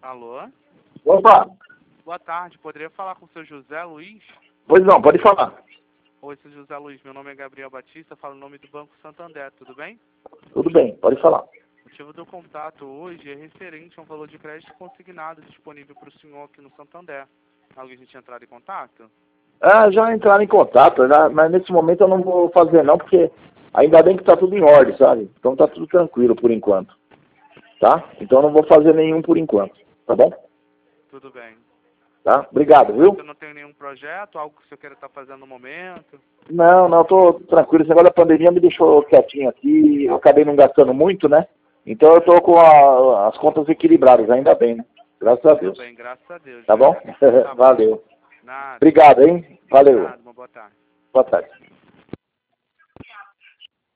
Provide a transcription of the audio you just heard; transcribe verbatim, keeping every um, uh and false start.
Alô? Opa! Boa tarde, poderia falar com o seu José Luiz? Pois não, pode falar. Oi, seu José Luiz, meu nome é Gabriel Batista, falo em nome do Banco Santander, tudo bem? Tudo bem, pode falar. O motivo do contato hoje é referente a um valor de crédito consignado disponível para o senhor aqui no Santander. Alguém já tinha entrado em contato? Ah, já entraram em contato, já, mas nesse momento eu não vou fazer não, porque ainda bem que tá tudo em ordem, sabe? Então tá tudo tranquilo por enquanto. Tá? Então eu não vou fazer nenhum por enquanto, tá bom? Tudo bem. Tá? Obrigado, viu? Você não tem nenhum projeto, algo que o senhor queira estar fazendo no momento? Não, não, tô tranquilo. Esse negócio da pandemia me deixou quietinho aqui, eu acabei não gastando muito, né? Então eu tô com a- as contas equilibradas, ainda bem, né? Graças a Deus. Tudo bem, graças a Deus. Tá né? bom? Tá bom. Valeu. Nada. Obrigado, hein? Valeu. Nada, uma boa tarde. Boa tarde.